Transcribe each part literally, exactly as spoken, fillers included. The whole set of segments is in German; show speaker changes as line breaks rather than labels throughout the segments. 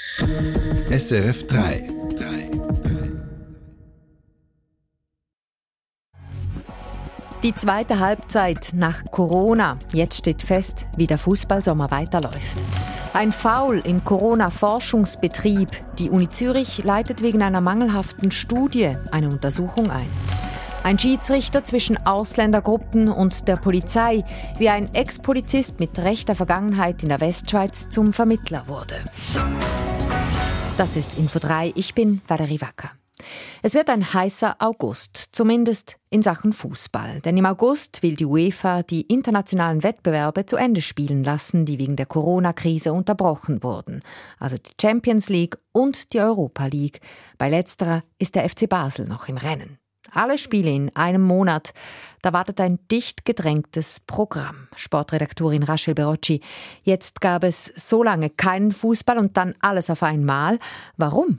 S R F drei.
Die zweite Halbzeit nach Corona. Jetzt steht fest, wie der Fußballsommer weiterläuft. Ein Foul im Corona-Forschungsbetrieb. Die Uni Zürich leitet wegen einer mangelhaften Studie eine Untersuchung ein. Ein Schiedsrichter zwischen Ausländergruppen und der Polizei, wie ein Ex-Polizist mit rechter Vergangenheit in der Westschweiz zum Vermittler wurde. Das ist Info drei. Ich bin Valerie Wacker. Es wird ein heißer August, zumindest in Sachen Fußball. Denn im August will die UEFA die internationalen Wettbewerbe zu Ende spielen lassen, die wegen der Corona-Krise unterbrochen wurden. Also die Champions League und die Europa League. Bei letzterer ist der F C Basel noch im Rennen. Alle Spiele in einem Monat. Da wartet ein dicht gedrängtes Programm. Sportredaktorin Rachel Berocci. Jetzt gab es so lange keinen Fußball und dann alles auf einmal. Warum?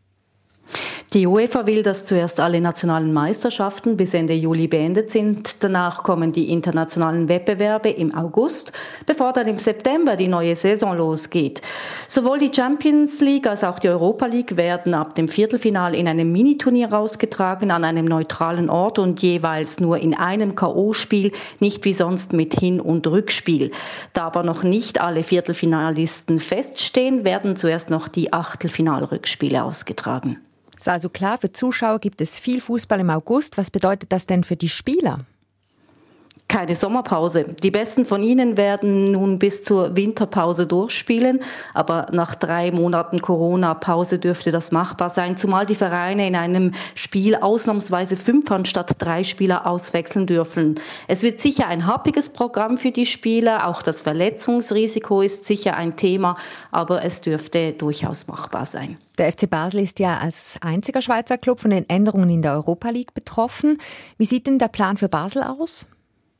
Die UEFA will, dass zuerst alle nationalen Meisterschaften bis Ende Juli beendet sind. Danach kommen die internationalen Wettbewerbe im August, bevor dann im September die neue Saison losgeht. Sowohl die Champions League als auch die Europa League werden ab dem Viertelfinale in einem Miniturnier ausgetragen, an einem neutralen Ort und jeweils nur in einem K O-Spiel, nicht wie sonst mit Hin- und Rückspiel. Da aber noch nicht alle Viertelfinalisten feststehen, werden zuerst noch die Achtelfinalrückspiele ausgetragen.
Ist also klar, für Zuschauer gibt es viel Fußball im August. Was bedeutet das denn für die Spieler?
Keine Sommerpause. Die Besten von ihnen werden nun bis zur Winterpause durchspielen. Aber nach drei Monaten Corona-Pause dürfte das machbar sein, zumal die Vereine in einem Spiel ausnahmsweise fünf anstatt drei Spieler auswechseln dürfen. Es wird sicher ein happiges Programm für die Spieler. Auch das Verletzungsrisiko ist sicher ein Thema, aber es dürfte durchaus machbar sein.
Der F C Basel ist ja als einziger Schweizer Club von den Änderungen in der Europa League betroffen. Wie sieht denn der Plan für Basel aus?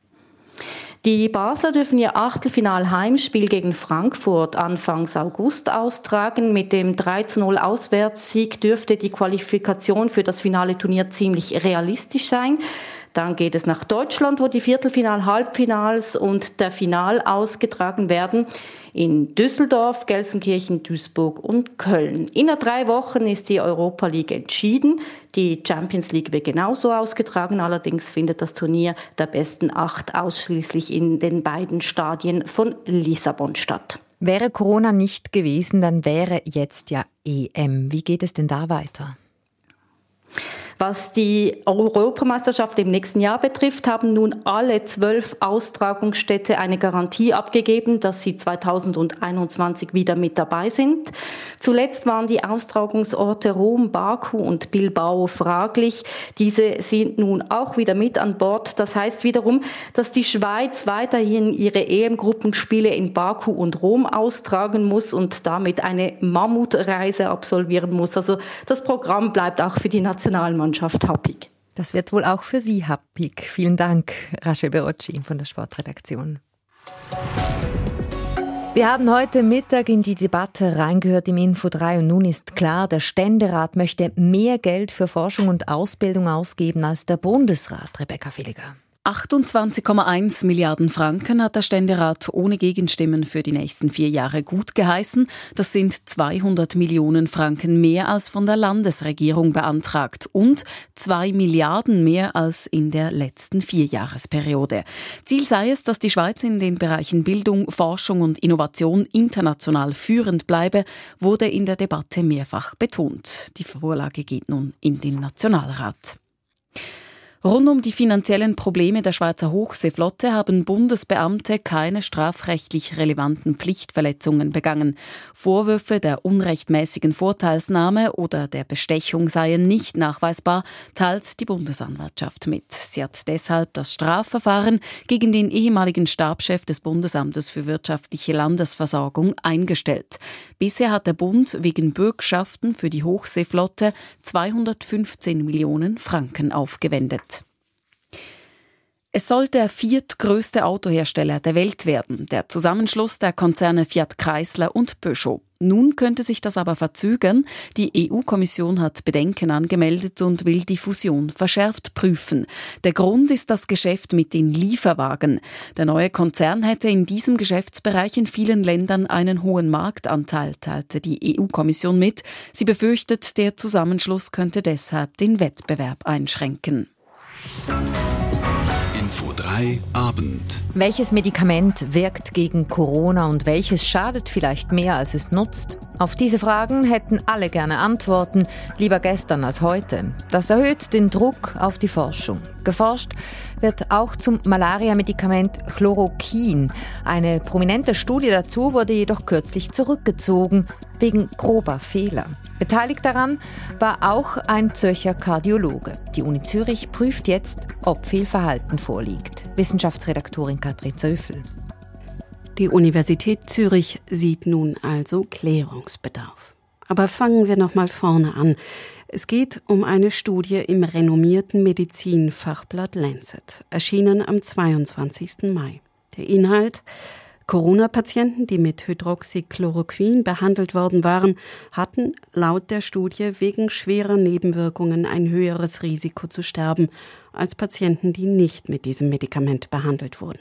Die Basler dürfen ihr Achtelfinal-Heimspiel gegen Frankfurt Anfangs August austragen. Mit dem drei zu null Auswärtssieg dürfte die Qualifikation für das finale Turnier ziemlich realistisch sein. Dann geht es nach Deutschland, wo die Viertelfinal-, Halbfinals und der Final ausgetragen werden. In Düsseldorf, Gelsenkirchen, Duisburg und Köln. Innerhalb drei Wochen ist die Europa League entschieden. Die Champions League wird genauso ausgetragen. Allerdings findet das Turnier der besten acht ausschließlich in den beiden Stadien von Lissabon statt.
Wäre Corona nicht gewesen, dann wäre jetzt ja E M. Wie geht es denn da weiter?
Was die Europameisterschaft im nächsten Jahr betrifft, haben nun alle zwölf Austragungsstädte eine Garantie abgegeben, dass sie zweitausendeinundzwanzig wieder mit dabei sind. Zuletzt waren die Austragungsorte Rom, Baku und Bilbao fraglich. Diese sind nun auch wieder mit an Bord. Das heißt wiederum, dass die Schweiz weiterhin ihre E M-Gruppenspiele in Baku und Rom austragen muss und damit eine Mammutreise absolvieren muss. Also das Programm bleibt auch für die Nationalmannschaft happig.
Das wird wohl auch für Sie happig. Vielen Dank, Rachel Berocci von der Sportredaktion. Wir haben heute Mittag in die Debatte reingehört im Info drei und nun ist klar, der Ständerat möchte mehr Geld für Forschung und Ausbildung ausgeben als der Bundesrat. Rebecca Villiger.
achtundzwanzig Komma eins Milliarden Franken hat der Ständerat ohne Gegenstimmen für die nächsten vier Jahre gut geheißen. Das sind zweihundert Millionen Franken mehr als von der Landesregierung beantragt und zwei Milliarden mehr als in der letzten Vierjahresperiode. Ziel sei es, dass die Schweiz in den Bereichen Bildung, Forschung und Innovation international führend bleibe, wurde in der Debatte mehrfach betont. Die Vorlage geht nun in den Nationalrat. Rund um die finanziellen Probleme der Schweizer Hochseeflotte haben Bundesbeamte keine strafrechtlich relevanten Pflichtverletzungen begangen. Vorwürfe der unrechtmäßigen Vorteilsnahme oder der Bestechung seien nicht nachweisbar, teilt die Bundesanwaltschaft mit. Sie hat deshalb das Strafverfahren gegen den ehemaligen Stabschef des Bundesamtes für wirtschaftliche Landesversorgung eingestellt. Bisher hat der Bund wegen Bürgschaften für die Hochseeflotte zweihundertfünfzehn Millionen Franken aufgewendet. Es soll der viertgrößte Autohersteller der Welt werden, der Zusammenschluss der Konzerne Fiat Chrysler und Peugeot. Nun könnte sich das aber verzögern. Die E U-Kommission hat Bedenken angemeldet und will die Fusion verschärft prüfen. Der Grund ist das Geschäft mit den Lieferwagen. Der neue Konzern hätte in diesem Geschäftsbereich in vielen Ländern einen hohen Marktanteil, teilte die E U-Kommission mit. Sie befürchtet, der Zusammenschluss könnte deshalb den Wettbewerb einschränken.
Info drei Abend.
Welches Medikament wirkt gegen Corona und welches schadet vielleicht mehr, als es nutzt? Auf diese Fragen hätten alle gerne Antworten, lieber gestern als heute. Das erhöht den Druck auf die Forschung. Geforscht wird auch zum Malaria-Medikament Chloroquin. Eine prominente Studie dazu wurde jedoch kürzlich zurückgezogen, wegen grober Fehler. Beteiligt daran war auch ein Zürcher Kardiologe. Die Uni Zürich prüft jetzt, ob Fehlverhalten vorliegt. Wissenschaftsredaktorin Katrin Zöfel.
Die Universität Zürich sieht nun also Klärungsbedarf. Aber fangen wir noch mal vorne an. Es geht um eine Studie im renommierten Medizinfachblatt Lancet, erschienen am zweiundzwanzigsten Mai. Der Inhalt: Corona-Patienten, die mit Hydroxychloroquin behandelt worden waren, hatten laut der Studie wegen schwerer Nebenwirkungen ein höheres Risiko zu sterben als Patienten, die nicht mit diesem Medikament behandelt wurden.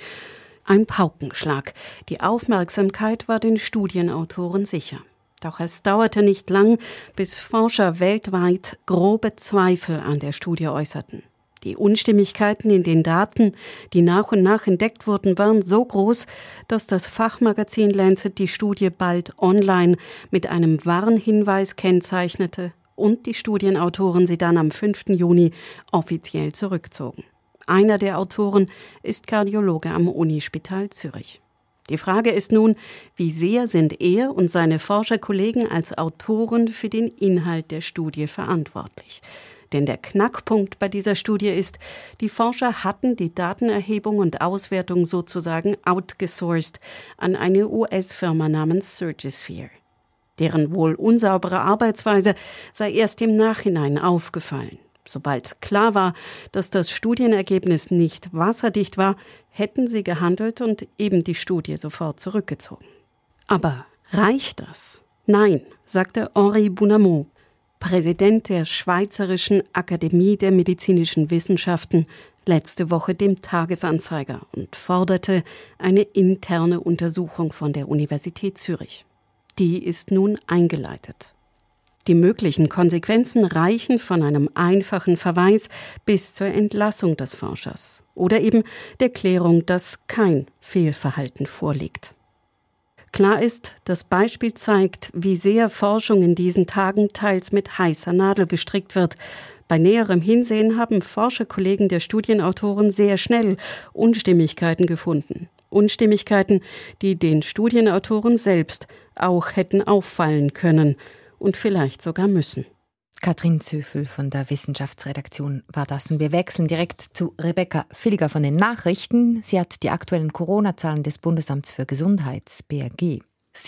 Ein Paukenschlag. Die Aufmerksamkeit war den Studienautoren sicher. Doch es dauerte nicht lang, bis Forscher weltweit grobe Zweifel an der Studie äußerten. Die Unstimmigkeiten in den Daten, die nach und nach entdeckt wurden, waren so groß, dass das Fachmagazin Lancet die Studie bald online mit einem Warnhinweis kennzeichnete und die Studienautoren sie dann am fünften Juni offiziell zurückzogen. Einer der Autoren ist Kardiologe am Unispital Zürich. Die Frage ist nun, wie sehr sind er und seine Forscherkollegen als Autoren für den Inhalt der Studie verantwortlich? Denn der Knackpunkt bei dieser Studie ist, die Forscher hatten die Datenerhebung und Auswertung sozusagen outgesourced an eine U S-Firma namens Surgisphere. Deren wohl unsaubere Arbeitsweise sei erst im Nachhinein aufgefallen. Sobald klar war, dass das Studienergebnis nicht wasserdicht war, hätten sie gehandelt und eben die Studie sofort zurückgezogen. Aber reicht das? Nein, sagte Henri Bounamont, Präsident der Schweizerischen Akademie der Medizinischen Wissenschaften, letzte Woche dem Tagesanzeiger und forderte eine interne Untersuchung von der Universität Zürich. Die ist nun eingeleitet. Die möglichen Konsequenzen reichen von einem einfachen Verweis bis zur Entlassung des Forschers oder eben der Klärung, dass kein Fehlverhalten vorliegt. Klar ist, das Beispiel zeigt, wie sehr Forschung in diesen Tagen teils mit heißer Nadel gestrickt wird. Bei näherem Hinsehen haben Forscherkollegen der Studienautoren sehr schnell Unstimmigkeiten gefunden. Unstimmigkeiten, die den Studienautoren selbst auch hätten auffallen können und vielleicht sogar müssen.
Katrin Zöfel von der Wissenschaftsredaktion war das. Und wir wechseln direkt zu Rebecca Villiger von den Nachrichten. Sie hat die aktuellen Corona-Zahlen des Bundesamts für Gesundheit, B A G.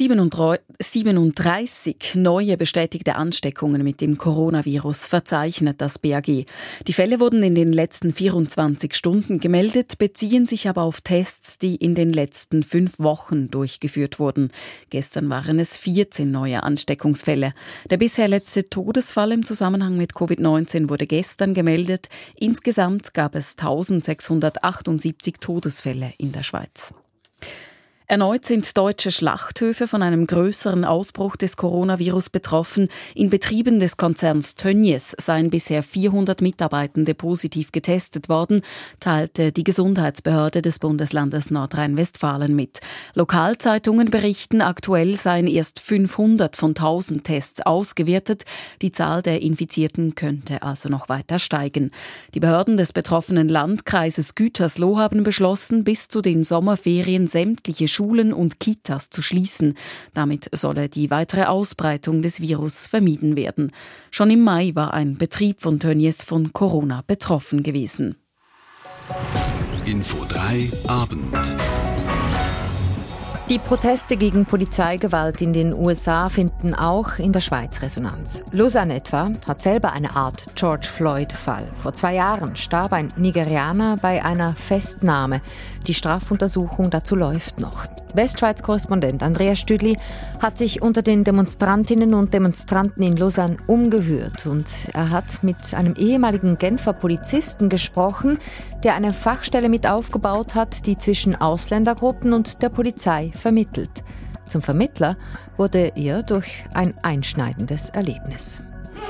siebenunddreißig neue bestätigte Ansteckungen mit dem Coronavirus verzeichnet das B A G. Die Fälle wurden in den letzten vierundzwanzig Stunden gemeldet, beziehen sich aber auf Tests, die in den letzten fünf Wochen durchgeführt wurden. Gestern waren es vierzehn neue Ansteckungsfälle. Der bisher letzte Todesfall im Zusammenhang mit Covid neunzehn wurde gestern gemeldet. Insgesamt gab es eintausendsechshundertachtundsiebzig Todesfälle in der Schweiz. Erneut sind deutsche Schlachthöfe von einem größeren Ausbruch des Coronavirus betroffen. In Betrieben des Konzerns Tönnies seien bisher vierhundert Mitarbeitende positiv getestet worden, teilte die Gesundheitsbehörde des Bundeslandes Nordrhein-Westfalen mit. Lokalzeitungen berichten, aktuell seien erst fünfhundert von tausend Tests ausgewertet. Die Zahl der Infizierten könnte also noch weiter steigen. Die Behörden des betroffenen Landkreises Gütersloh haben beschlossen, bis zu den Sommerferien sämtliche Schulen und Kitas zu schließen. Damit solle die weitere Ausbreitung des Virus vermieden werden. Schon im Mai war ein Betrieb von Tönnies von Corona betroffen gewesen.
Info drei Abend.
Die Proteste gegen Polizeigewalt in den U S A finden auch in der Schweiz Resonanz. Lausanne etwa hat selber eine Art George Floyd-Fall. Vor zwei Jahren starb ein Nigerianer bei einer Festnahme. Die Strafuntersuchung dazu läuft noch. Westschweiz-Korrespondent Andreas Stüdli hat sich unter den Demonstrantinnen und Demonstranten in Lausanne umgehört. Und er hat mit einem ehemaligen Genfer Polizisten gesprochen, der eine Fachstelle mit aufgebaut hat, die zwischen Ausländergruppen und der Polizei vermittelt. Zum Vermittler wurde er durch ein einschneidendes Erlebnis.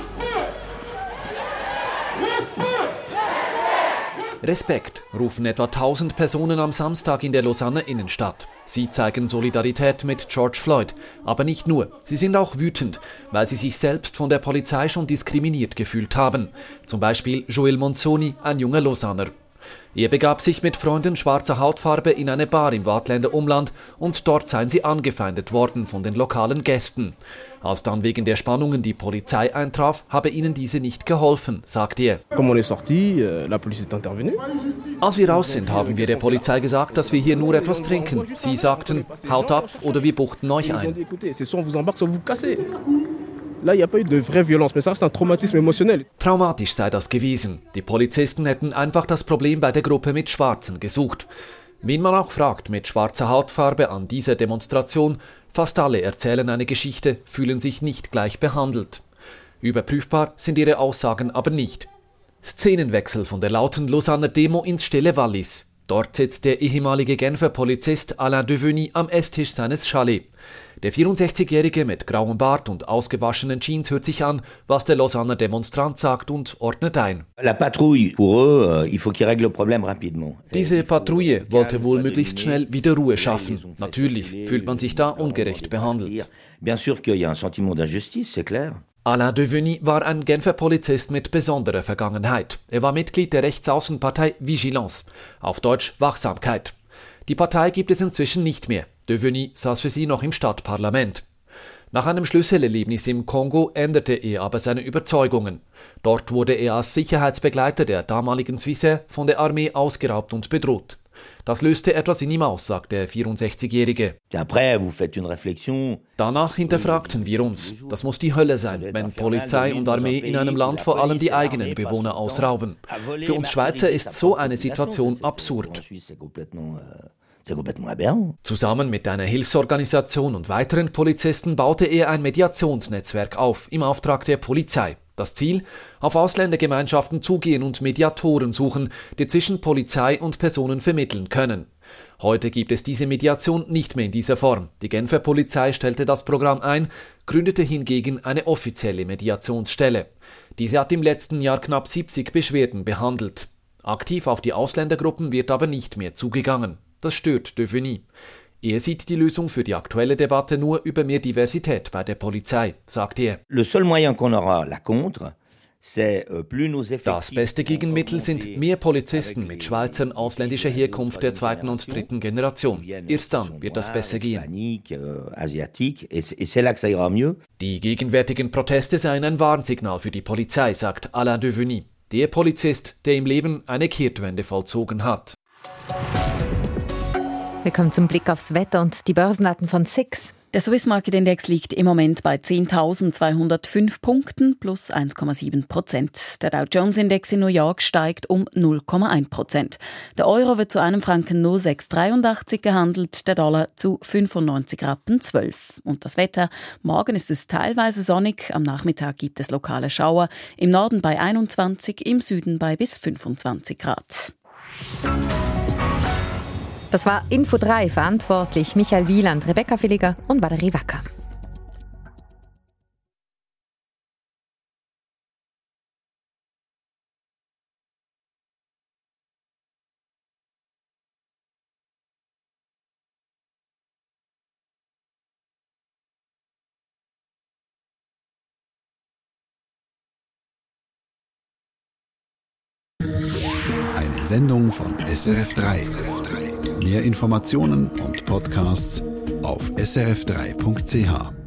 Respekt, rufen etwa tausend Personen am Samstag in der Lausanner Innenstadt. Sie zeigen Solidarität mit George Floyd. Aber nicht nur. Sie sind auch wütend, weil sie sich selbst von der Polizei schon diskriminiert gefühlt haben. Zum Beispiel Joel Monzoni, ein junger Lausanner. Er begab sich mit Freunden schwarzer Hautfarbe in eine Bar im Waadtländer Umland und dort seien sie angefeindet worden von den lokalen Gästen. Als dann wegen der Spannungen die Polizei eintraf, habe ihnen diese nicht geholfen, sagt er. Als wir raus sind, haben wir der Polizei gesagt, dass wir hier nur etwas trinken. Sie sagten, haut ab oder wir buchten euch ein. Traumatisch sei das gewesen. Die Polizisten hätten einfach das Problem bei der Gruppe mit Schwarzen gesucht. Wen man auch fragt mit schwarzer Hautfarbe an dieser Demonstration, fast alle erzählen eine Geschichte, fühlen sich nicht gleich behandelt. Überprüfbar sind ihre Aussagen aber nicht. Szenenwechsel von der lauten Lausanner Demo ins stille Wallis. Dort sitzt der ehemalige Genfer Polizist Alain Deveny am Esstisch seines Chalets. Der vierundsechzigjährige mit grauem Bart und ausgewaschenen Jeans hört sich an, was der Lausanner Demonstrant sagt und ordnet ein. Diese Patrouille wollte wohl möglichst schnell wieder Ruhe schaffen. Natürlich fühlt man sich da ungerecht behandelt. Alain Deveny war ein Genfer Polizist mit besonderer Vergangenheit. Er war Mitglied der Rechtsaußenpartei Vigilance, auf Deutsch Wachsamkeit. Die Partei gibt es inzwischen nicht mehr. Deveny saß für sie noch im Stadtparlament. Nach einem Schlüsselerlebnis im Kongo änderte er aber seine Überzeugungen. Dort wurde er als Sicherheitsbegleiter der damaligen Swissair von der Armee ausgeraubt und bedroht. Das löste etwas in ihm aus, sagt der vierundsechzigjährige. Danach hinterfragten wir uns. Das muss die Hölle sein, wenn Polizei und Armee in einem Land vor allem die eigenen Bewohner ausrauben. Für uns Schweizer ist so eine Situation absurd. Zusammen mit einer Hilfsorganisation und weiteren Polizisten baute er ein Mediationsnetzwerk auf im Auftrag der Polizei. Das Ziel? Auf Ausländergemeinschaften zugehen und Mediatoren suchen, die zwischen Polizei und Personen vermitteln können. Heute gibt es diese Mediation nicht mehr in dieser Form. Die Genfer Polizei stellte das Programm ein, gründete hingegen eine offizielle Mediationsstelle. Diese hat im letzten Jahr knapp siebzig Beschwerden behandelt. Aktiv auf die Ausländergruppen wird aber nicht mehr zugegangen. Das stört Deveny. Er sieht die Lösung für die aktuelle Debatte nur über mehr Diversität bei der Polizei, sagt er. Das beste Gegenmittel sind mehr Polizisten mit Schweizern ausländischer Herkunft der zweiten und dritten Generation. Erst dann wird das besser gehen. Die gegenwärtigen Proteste seien ein Warnsignal für die Polizei, sagt Alain Deveny. Der Polizist, der im Leben eine Kehrtwende vollzogen hat.
Wir kommen zum Blick aufs Wetter und die Börsendaten von S I X.
Der Swiss Market Index liegt im Moment bei zehntausendzweihundertfünf Punkten plus eins Komma sieben Prozent. Der Dow Jones Index in New York steigt um null Komma eins Prozent. Der Euro wird zu einem Franken null Komma sechshundertdreiundachtzig gehandelt, der Dollar zu fünfundneunzig Rappen zwölf. Und das Wetter? Morgen ist es teilweise sonnig, am Nachmittag gibt es lokale Schauer, im Norden bei einundzwanzig, im Süden bei bis fünfundzwanzig Grad.
Das war Info drei, verantwortlich Michael Wieland, Rebecca Villiger und Valerie Wacker.
Eine Sendung von S R F drei. Mehr Informationen und Podcasts auf s r f drei punkt c h.